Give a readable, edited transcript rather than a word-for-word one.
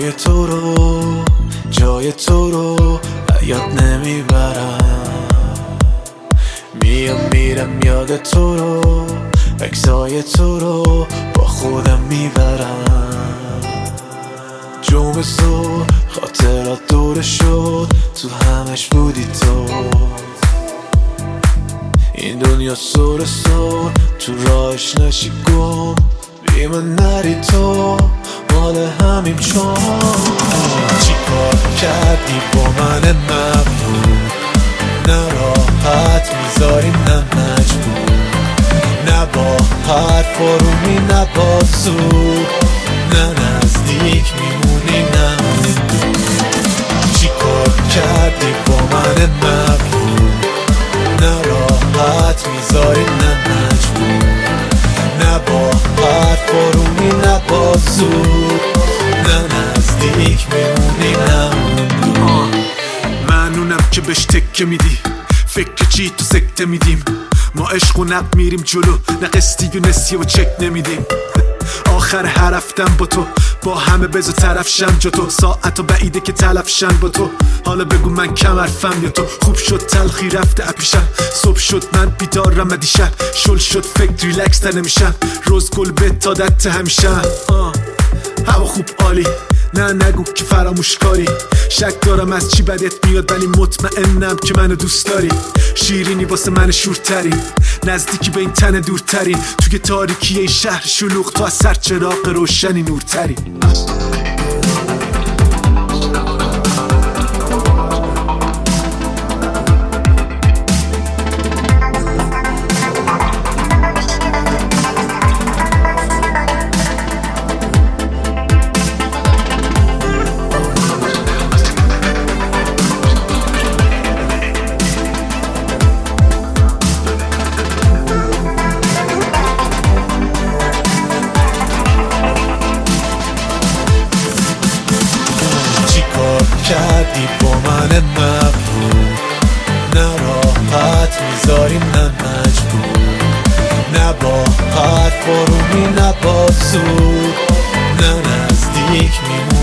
جای تو رو، جای تو رو یاد نمیبرم. میام میرم یاد تو رو، عکسای تو رو با خودم میبرم. جمعه صبح خاطرات دوره شد، تو همش بودی تو. این دنیا سر سر، تو راهش نشی گم، بی من نری تو، مال همیم چون. چی کار کردی با من مغرور، نه راحت میذاری نه مجبور، نه با حرف آرومی نه با زور، نه نزدیک میمونی نه دور. چی کار کردی با من مغرور، نه راحت میذاری نه مجبور، نه با حرف آرومی نه با زور، نه نزدیک میمونی نه دور. من اونم که بهش تکه میدی، فکر چی تو سکته میدیم. ما عشق و نق میریم جلو، نه قسطی و نسیه و چک نمیدیم. آخر هر رفتم با تو، با همه بزو طرف شم جا تو. ساعت و بعیده که تلف شن با تو، حالا بگو من کم حرفم یا تو. خوب شد تلخی رفته اپیشم، صبح شد من بیدارم دیشب. شل شد فکر ریلکس تر نمیشم، روز گل به تادت همیشم. هوا خوب عالی، نه نگو که فراموش کاری. شک دارم از چی بدت میاد، ولی مطمئنم که منو دوست داری. شیرینی واسه من شورترین، نزدیکی به این تن دورترین. توی تاریکی این شهر شلوغ، تو از سر چراغ روشنی نورترین. کردی با من مغرور، نه راحت میذاری نه مجبور، نه با حرف آرومی نه با زور، نه نزدیک میمونی